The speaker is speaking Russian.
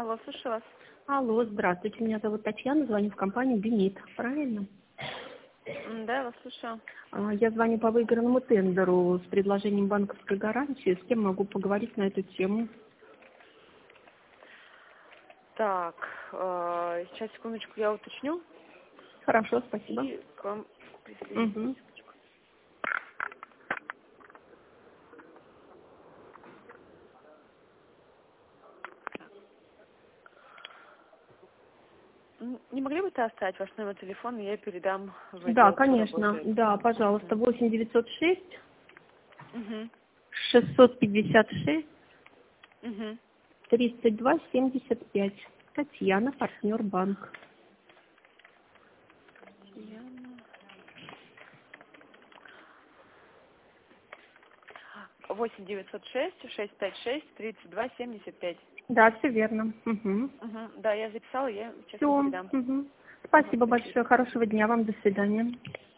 Алло, слушаю вас. Алло, здравствуйте, меня зовут Татьяна, звоню в компанию «Бенит», правильно? Да, я вас слушаю. Я звоню по выигранному тендеру с предложением банковской гарантии. С кем могу поговорить на эту тему? Так, сейчас, секундочку, я уточню. Хорошо, спасибо. И к вам присоединюсь. Угу. Не могли бы ты оставить ваш номер телефона, и я передам в Да, отдел, кто конечно. работает? Да, пожалуйста. 8 906 Угу. 656 Угу. 32 75. Татьяна, партнер банк. 8 906 656 32 75. Да, все верно. Угу. Угу. Да, я записала, я сейчас Все. вам передам. Угу. Ага, Спасибо спасибо. большое. Хорошего дня вам. До свидания.